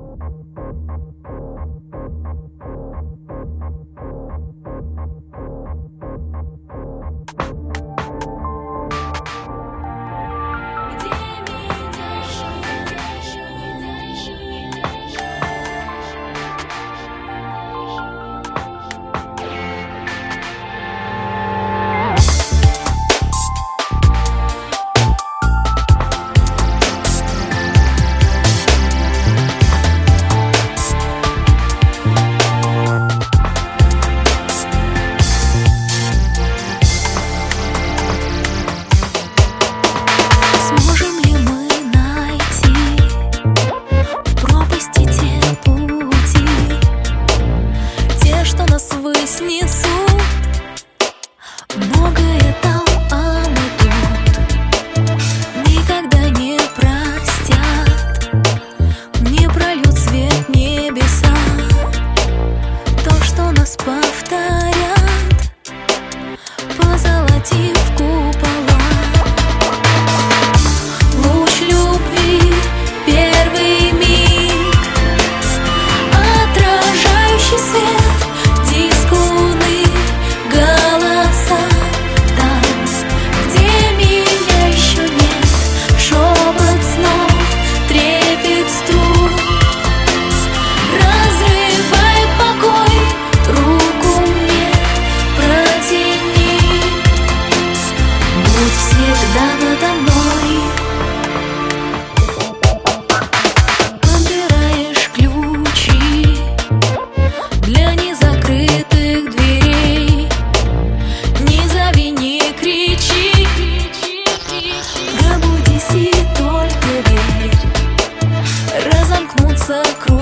Снесут многое там, а мы тут никогда не простят, не прольют свет небеса. То, что нас повторят, позолотив купола. Луч любви, первый миг, отражающий свет. Всегда надо мной подбираешь ключи для незакрытых дверей. Не зови, не кричи, пробудись и только верь. Разомкнутся круги.